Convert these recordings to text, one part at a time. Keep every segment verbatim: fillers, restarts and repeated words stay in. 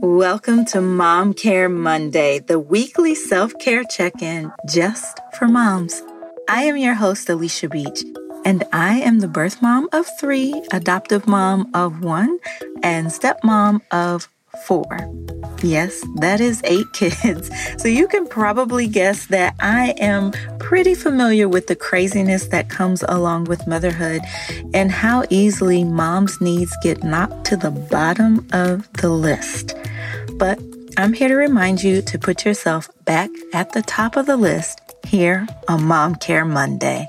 Welcome to Mom Care Monday, the weekly self-care check-in just for moms. I am your host, Alicia Beach, and I am the birth mom of three, adoptive mom of one, and stepmom of four. Yes, that is eight kids. So you can probably guess that I am pretty familiar with the craziness that comes along with motherhood and how easily mom's needs get knocked to the bottom of the list. But I'm here to remind you to put yourself back at the top of the list here on Mom Care Monday.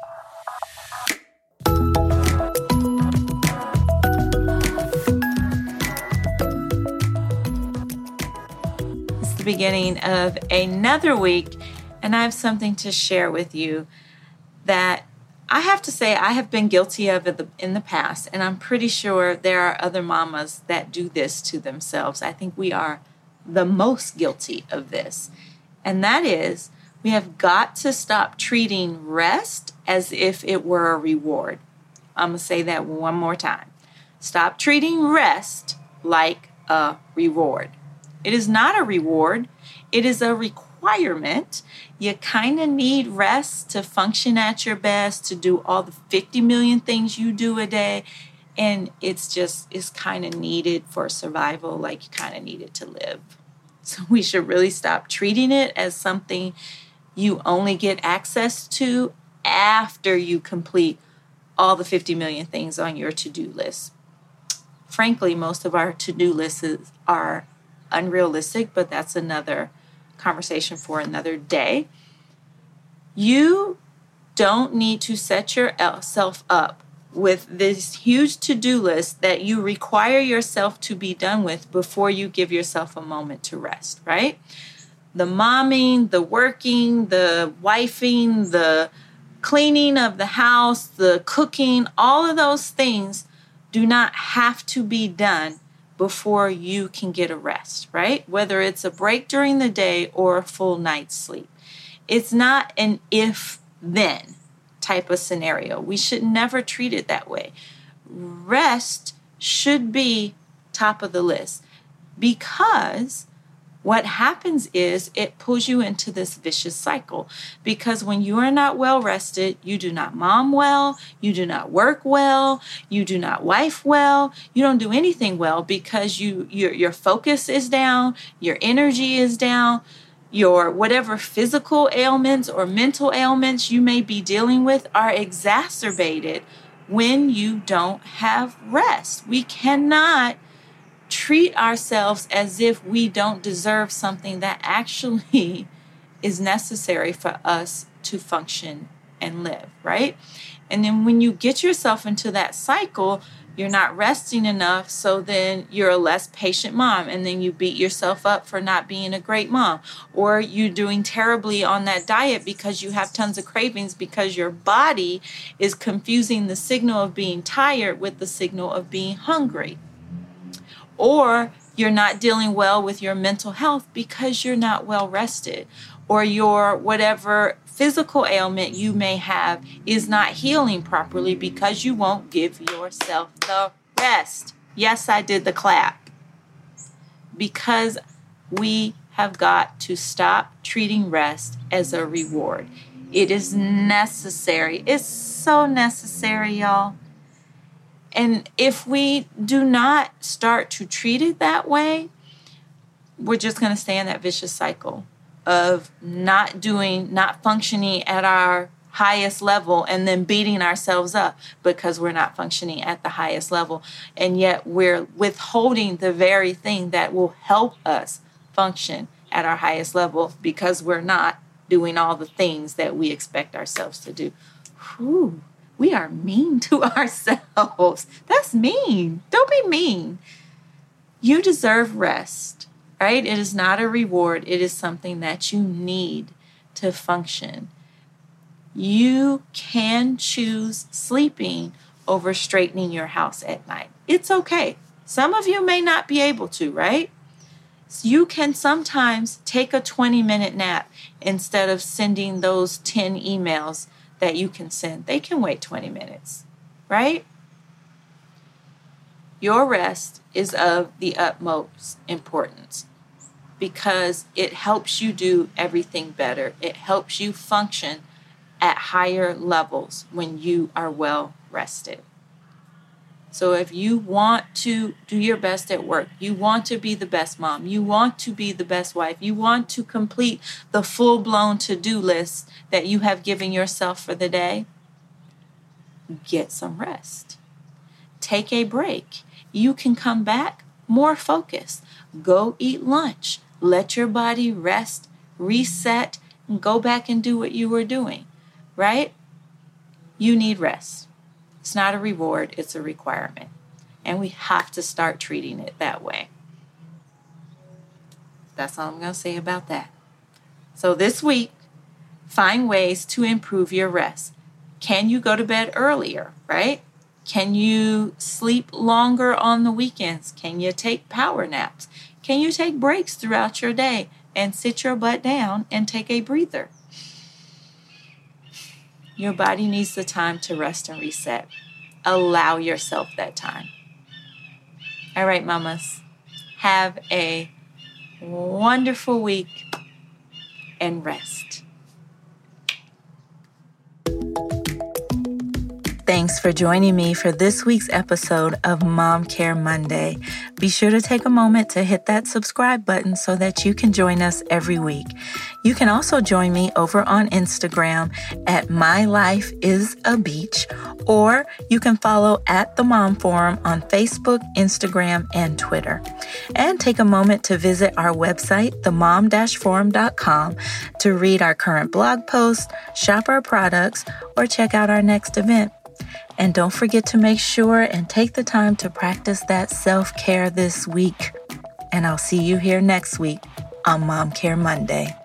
It's the beginning of another week, and I have something to share with you that I have to say I have been guilty of it in the past, and I'm pretty sure there are other mamas that do this to themselves. I think we are the most guilty of this, and that is we have got to stop treating rest as if it were a reward. I'm going to say that one more time. Stop treating rest like a reward. It is not a reward. It is a requirement. You kind of need rest to function at your best, to do all the fifty million things you do a day. And it's just, it's kind of needed for survival, like you kind of need it to live. So we should really stop treating it as something you only get access to after you complete all the fifty million things on your to-do list. Frankly, most of our to-do lists are unrealistic, but that's another conversation for another day. You don't need to set yourself up with this huge to-do list that you require yourself to be done with before you give yourself a moment to rest, right? The momming, the working, the wifing, the cleaning of the house, the cooking, all of those things do not have to be done before you can get a rest, right? Whether it's a break during the day or a full night's sleep. It's not an if-then type of scenario. We should never treat it that way. Rest should be top of the list because what happens is it pulls you into this vicious cycle, because when you are not well rested, you do not mom well, you do not work well, you do not wife well, you don't do anything well because you your your focus is down, your energy is down, your whatever physical ailments or mental ailments you may be dealing with are exacerbated when you don't have rest. We cannot treat ourselves as if we don't deserve something that actually is necessary for us to function and live, right? And then when you get yourself into that cycle, you're not resting enough, so then you're a less patient mom, and then you beat yourself up for not being a great mom, or you're doing terribly on that diet because you have tons of cravings because your body is confusing the signal of being tired with the signal of being hungry. Or you're not dealing well with your mental health because you're not well rested, or your whatever physical ailment you may have is not healing properly because you won't give yourself the rest. Yes, I did the clap. Because we have got to stop treating rest as a reward. It is necessary. It's so necessary, y'all. And if we do not start to treat it that way, we're just going to stay in that vicious cycle of not doing, not functioning at our highest level and then beating ourselves up because we're not functioning at the highest level. And yet we're withholding the very thing that will help us function at our highest level because we're not doing all the things that we expect ourselves to do. Whew. We are mean to ourselves. That's mean. Don't be mean. You deserve rest, right? It is not a reward. It is something that you need to function. You can choose sleeping over straightening your house at night. It's okay. Some of you may not be able to, right? You can sometimes take a twenty-minute nap instead of sending those ten emails that you can send. They can wait twenty minutes, right? Your rest is of the utmost importance because it helps you do everything better. It helps you function at higher levels when you are well rested. So if you want to do your best at work, you want to be the best mom, you want to be the best wife, you want to complete the full-blown to-do list that you have given yourself for the day, get some rest. Take a break. You can come back more focused. Go eat lunch. Let your body rest, reset, and go back and do what you were doing, right? You need rest. It's not a reward, it's a requirement. And we have to start treating it that way. That's all I'm going to say about that. So this week, find ways to improve your rest. Can you go to bed earlier, right? Can you sleep longer on the weekends? Can you take power naps? Can you take breaks throughout your day and sit your butt down and take a breather? Your body needs the time to rest and reset. Allow yourself that time. All right, mamas. Have a wonderful week and rest. Thanks for joining me for this week's episode of Mom Care Monday. Be sure to take a moment to hit that subscribe button so that you can join us every week. You can also join me over on Instagram at My Life is a Beach, or you can follow at The Mom Forum on Facebook, Instagram, and Twitter. And take a moment to visit our website, the mom dash forum dot com, to read our current blog posts, shop our products, or check out our next event. And don't forget to make sure and take the time to practice that self-care this week. And I'll see you here next week on Mom Care Monday.